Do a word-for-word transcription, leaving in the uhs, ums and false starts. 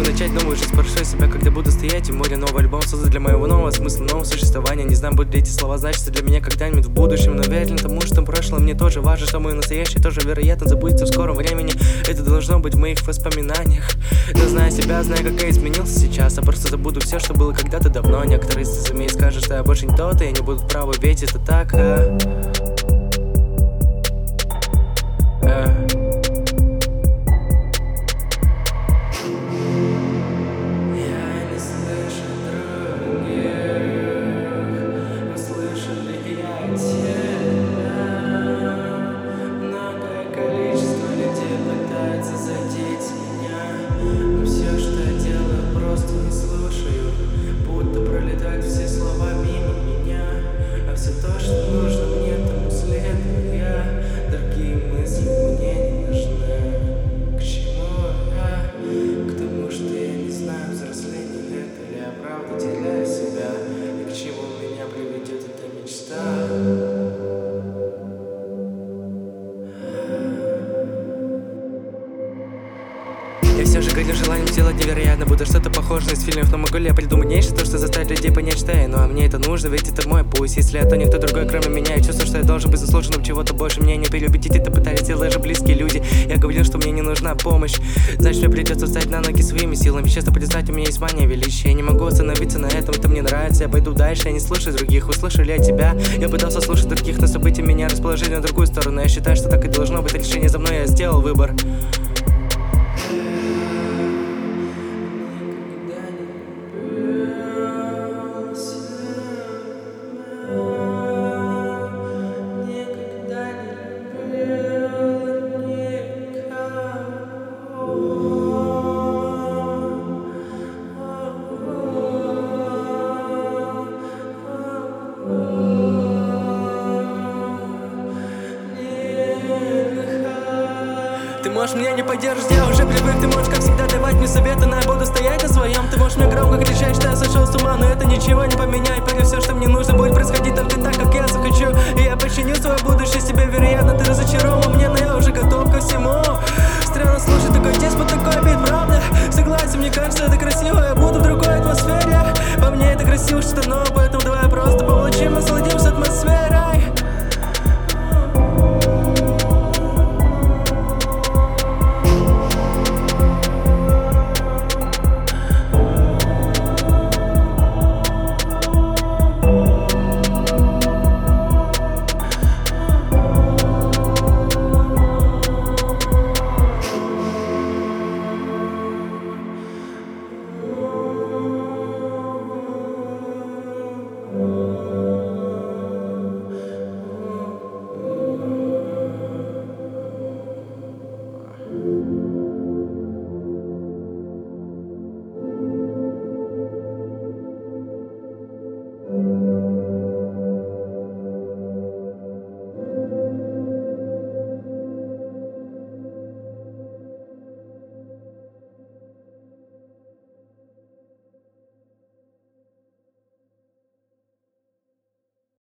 начать новую жизнь, спрашиваю себя, когда буду стоять, и море новый альбом создать для моего нового смысла, нового существования. Не знаю, будут ли эти слова значиться для меня когда-нибудь в будущем, но верен тому, что в прошлом мне тоже важно, что мое настоящее тоже, вероятно, забудется в скором времени. Это должно быть в моих воспоминаниях. Но зная себя, знаю, как я изменился сейчас, а просто забуду все, что было когда-то давно. Некоторые заметят, скажут, что я больше не тот, и они будут правы, ведь это так, а? А. Я все же горю желанием сделать невероятно, будто что-то похожее из фильмов. Но могу ли я придумать нечто, то, что заставит людей понять, что я? Ну а мне это нужно, ведь это мой путь. Если это никто другой, кроме меня, я чувствую, что я должен быть заслуженным чего-то больше. Меня не переубедить, это пытались делать даже близкие люди. Я говорил, что мне не нужна помощь, значит мне придется встать на ноги своими силами. Честно признать, у меня есть мания величия. Я не могу остановиться на этом, это мне нравится. Я пойду дальше, я не слушаю других. Услышали от тебя? Я пытался слушать других, но события меня расположили на другую сторону. Я считаю, что так и должно быть. Решение за мной, я сделал выбор. Ты можешь меня не поддержать, я уже привык. Ты можешь, как всегда, давать мне советы, но я буду стоять на своем. Ты можешь мне громко кричать, что я сошел с ума, но это ничего не поменяет. Поверь, все, что мне нужно, будет происходить только так, как я захочу. И я подчиню свое будущее себе, вероятно, ты разочарован мне, но я уже готов ко всему. Странно слушать такой деспот, такой бит, правда? Согласен, мне кажется, это красиво, я буду в другой атмосфере. По мне это красиво, что-то новое.